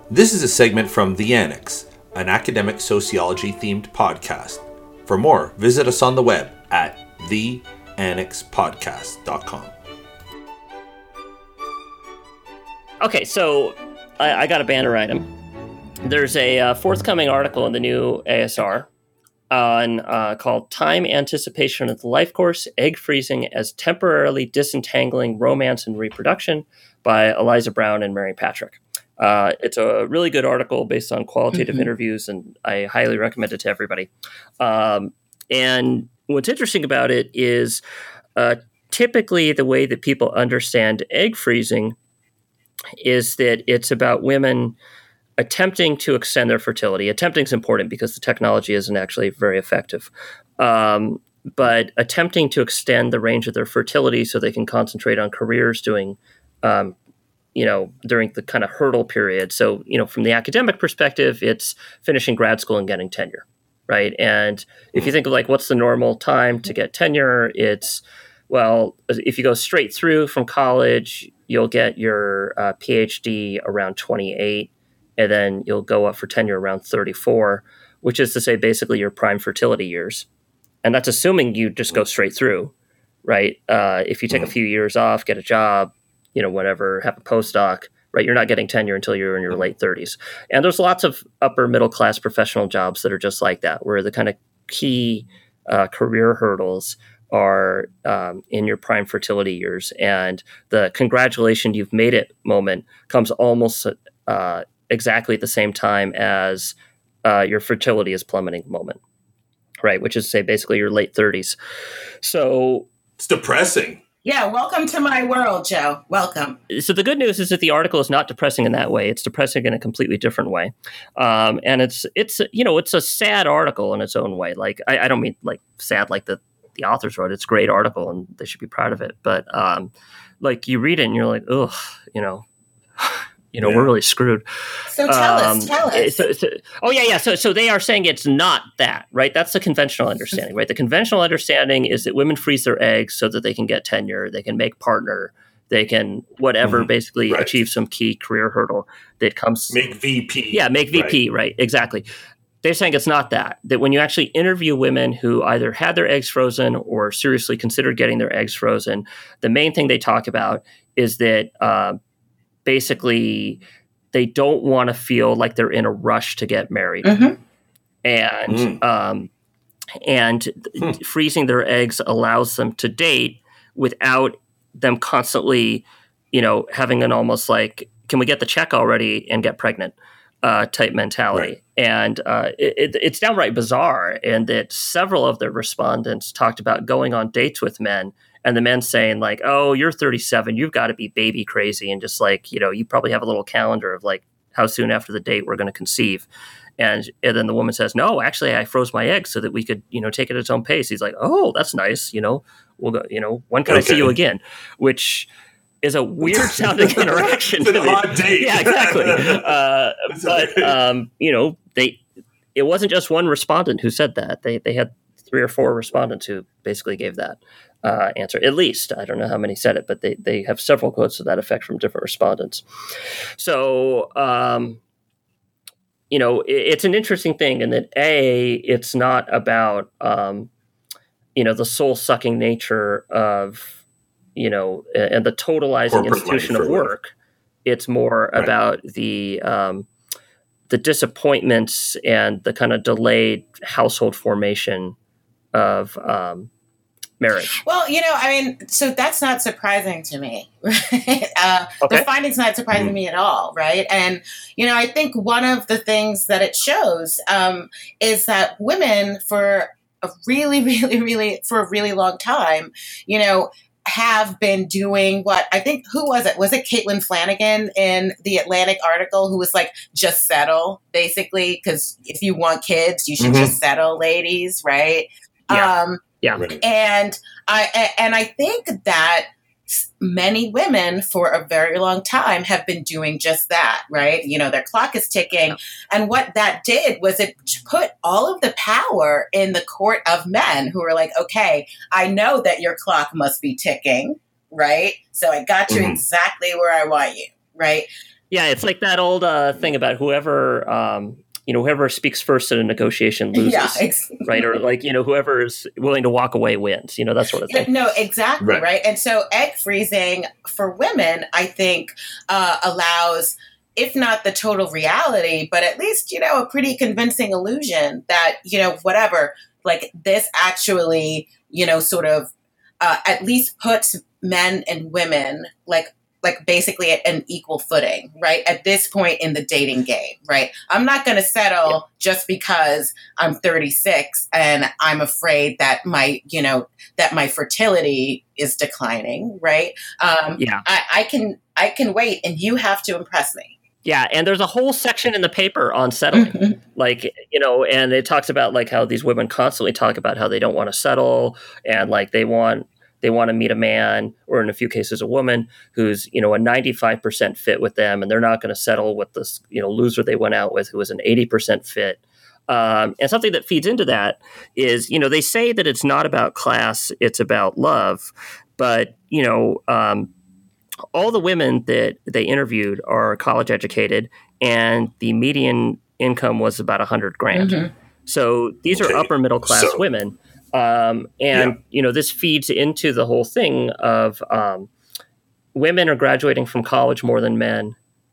This is a segment from The Annex, an academic sociology-themed podcast. For more, visit us on the web at theannexpodcast.com. Okay, so I got a banner item. There's a forthcoming article in the new ASR on called "Time Anticipation of the Life Course: Egg Freezing as Temporarily Disentangling Romance and Reproduction" by Eliza Brown and Mary Patrick. It's a really good article based on qualitative interviews, and I highly recommend it to everybody. And what's interesting about it is typically the way that people understand egg freezing is that it's about women attempting to extend their fertility. Attempting is important because the technology isn't actually very effective. But attempting to extend the range of their fertility so they can concentrate on careers during the kind of hurdle period. So, from the academic perspective, it's finishing grad school and getting tenure, right? And if you think of what's the normal time to get tenure, it's, if you go straight through from college, you'll get your PhD around 28, and then you'll go up for tenure around 34, which is to say basically your prime fertility years. And that's assuming you just go straight through, right? If you take a few years off, get a job, whatever, have a postdoc, right? You're not getting tenure until you're in your late 30s. And there's lots of upper middle class professional jobs that are just like that, where the kind of key career hurdles are in your prime fertility years. And the congratulations, you've made it moment comes almost exactly at the same time as your fertility is plummeting moment, right? Which is to say basically your late 30s. So it's depressing. Yeah, welcome to my world, Joe. Welcome. So the good news is that the article is not depressing in that way. It's depressing in a completely different way, and it's a sad article in its own way. I don't mean sad like the authors wrote it. It's a great article and they should be proud of it. But you read it and you're like, ugh, we're really screwed. So tell us. So they are saying it's not that, right? That's the conventional understanding, right? The conventional understanding is that women freeze their eggs so that they can get tenure, they can make partner, they can basically achieve some key career hurdle that comes. Make VP. Yeah, make VP, right? Exactly. They're saying it's not that when you actually interview women who either had their eggs frozen or seriously considered getting their eggs frozen, the main thing they talk about is that basically they don't want to feel like they're in a rush to get married. And freezing their eggs allows them to date without them constantly, having an almost can we get the check already and get pregnant type mentality. Right. And it's downright bizarre. And that several of the respondents talked about going on dates with men and the men saying oh, you're 37, you've got to be baby crazy. And just you probably have a little calendar of how soon after the date we're going to conceive. And then the woman says, no, actually I froze my eggs so that we could, take it at its own pace. He's like, oh, that's nice. We'll go, when can I see you again? Which is a weird sounding interaction. It's an odd date. Yeah, exactly. It wasn't just one respondent who said that. They had 3 or 4 respondents who basically gave that answer. At least, I don't know how many said it, but they have several quotes to that effect from different respondents. So, it's an interesting thing in that it's not about the soul sucking nature of and the totalizing corporate institution of work. It's more about the disappointments and the kind of delayed household formation of marriage. Well, so that's not surprising to me. Right? The finding's not surprising to me at all, right? And, I think one of the things that it shows is that women for a really, really, really, for a really long time, have been doing what I think, who was it? Was it Caitlin Flanagan in the Atlantic article who was just settle, basically, because if you want kids, you should just settle, ladies, right? Yeah. And I think that many women for a very long time have been doing just that, right? Their clock is ticking. And what that did was it put all of the power in the court of men who were like, okay, I know that your clock must be ticking, right? So I got you exactly where I want you, right? Yeah, it's like that old thing about whoever speaks first in a negotiation loses, right? Or like, whoever is willing to walk away wins, that sort of thing. No, exactly, right? And so egg freezing for women, I think, allows, if not the total reality, but at least, a pretty convincing illusion that, whatever, like this actually, sort of at least puts men and women like basically at an equal footing, right? At this point in the dating game, right? I'm not going to settle just because I'm 36 and I'm afraid that my fertility is declining, right? I can wait, and you have to impress me. Yeah, and there's a whole section in the paper on settling, and it talks about like how these women constantly talk about how they don't want to settle, and like they want to meet a man, or in a few cases a woman, who's, a 95% fit with them, and they're not going to settle with this, loser they went out with who was an 80% fit. And something that feeds into that is, they say that it's not about class, it's about love. But, all the women that they interviewed are college educated, and the median income was about $100,000. So these are upper middle class women. This feeds into the whole thing of women are graduating from college more than men,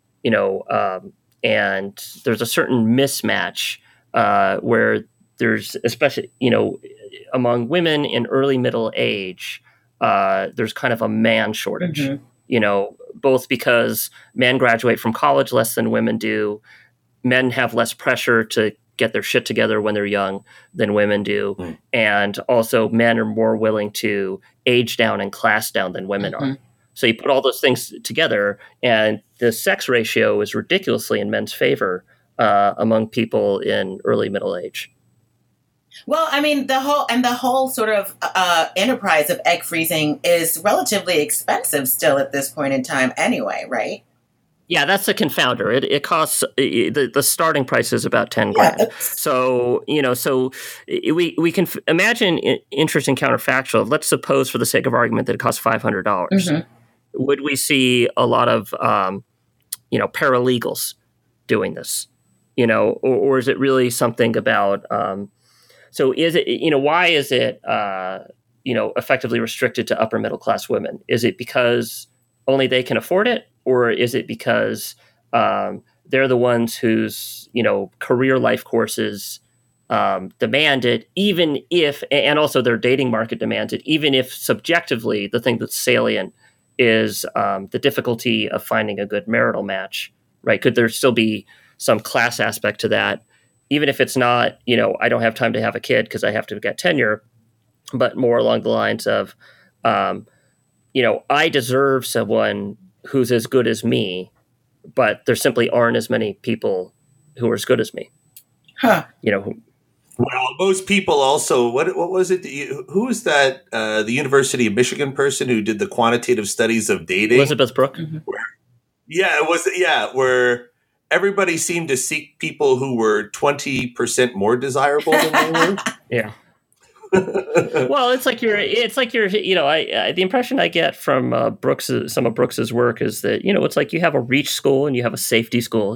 and there's a certain mismatch where there's, especially, among women in early middle age, there's kind of a man shortage, both because men graduate from college less than women do. Men have less pressure to get their shit together when they're young than women do. And also men are more willing to age down and class down than women are. So you put all those things together, and the sex ratio is ridiculously in men's favor among people in early middle age. Well, I mean, the whole sort of enterprise of egg freezing is relatively expensive still at this point in time anyway, right? Yeah, that's the confounder. It costs, the starting price is about $10,000. Yeah, so we can imagine interesting counterfactual. Let's suppose, for the sake of argument, that it costs $500. Would we see a lot of paralegals doing this? Or is it really something about? So is it, why is it effectively restricted to upper middle class women? Is it because only they can afford it? Or is it because they're the ones whose, career life courses demand it, even if, and also their dating market demands it, even if subjectively the thing that's salient is the difficulty of finding a good marital match, right? Could there still be some class aspect to that, even if it's not, I don't have time to have a kid because I have to get tenure, but more along the lines of, I deserve someone who's as good as me, but there simply aren't as many people who are as good as me. Well, most people also, what was it? Who was that? The University of Michigan person who did the quantitative studies of dating? Elizabeth Brooke. Where everybody seemed to seek people who were 20% more desirable than they were. Yeah. Well, it's like you're, the impression I get from some of Brooks's work is that, it's like you have a reach school and you have a safety school,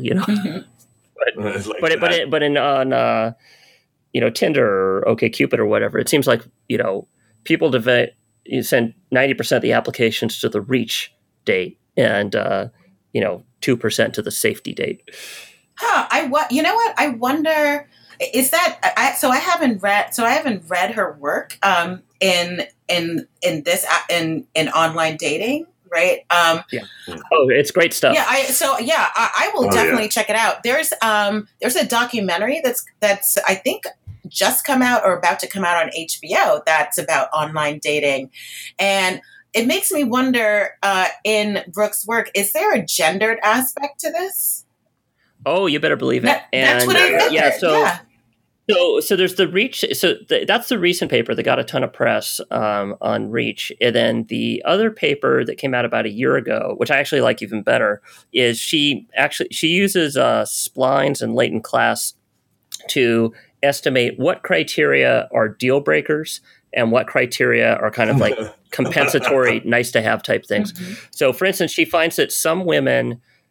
but on Tinder or OkCupid or whatever, it seems like, people send 90% of the applications to the reach date and, 2% to the safety date. You know what? I wonder, is that I haven't read her work in online dating, right? Oh, it's great stuff. Yeah, I will definitely check it out. There's a documentary that's I think just come out or about to come out on HBO that's about online dating, and it makes me wonder, in Brooke's work, is there a gendered aspect to this? Oh, you better believe it. That's what I figured. So there's the Reach. So that's the recent paper that got a ton of press on Reach. And then the other paper that came out about a year ago, which I actually like even better, is she uses splines and latent class to estimate what criteria are deal breakers and what criteria are kind of like compensatory, nice to have type things. So, for instance, she finds that some women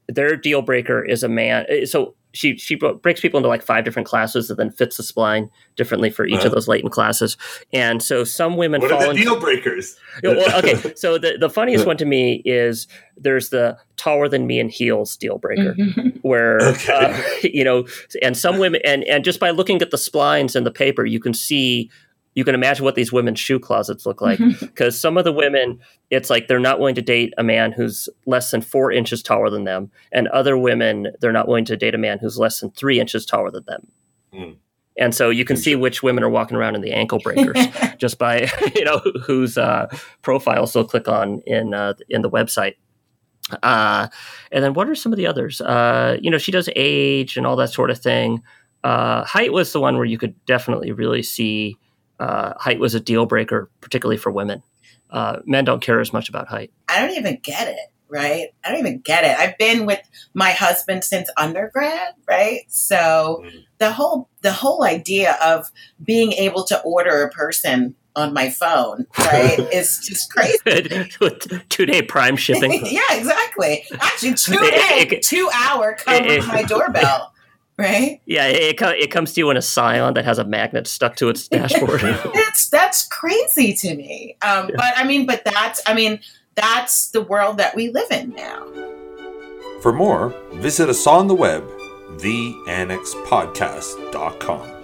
their deal breaker is a man. So she breaks people into like 5 different classes and then fits the spline differently for each of those latent classes. And so some women what fall are the into deal breakers. Well, okay, so the funniest one to me is there's the taller than me in heels deal breaker, where and some women and just by looking at the splines in the paper, you can imagine what these women's shoe closets look like. Because some of the women, it's like they're not willing to date a man who's less than 4 inches taller than them, and other women, they're not willing to date a man who's less than 3 inches taller than them. And so you can see which women are walking around in the ankle breakers just by whose profiles they'll click on in the website. And then what are some of the others? She does age and all that sort of thing. Height was the one where you could definitely really see height was a deal breaker, particularly for women. Men don't care as much about height. I don't even get it. Right? I don't even get it. I've been with my husband since undergrad, right? So the whole idea of being able to order a person on my phone, right, is just crazy. With 2-day Prime shipping. Yeah, exactly. Actually, 2-hour come with my doorbell. Right? Yeah, it comes to you in a Scion that has a magnet stuck to its dashboard. That's crazy to me. That's the world that we live in now. For more, visit us on the web, theannexpodcast.com.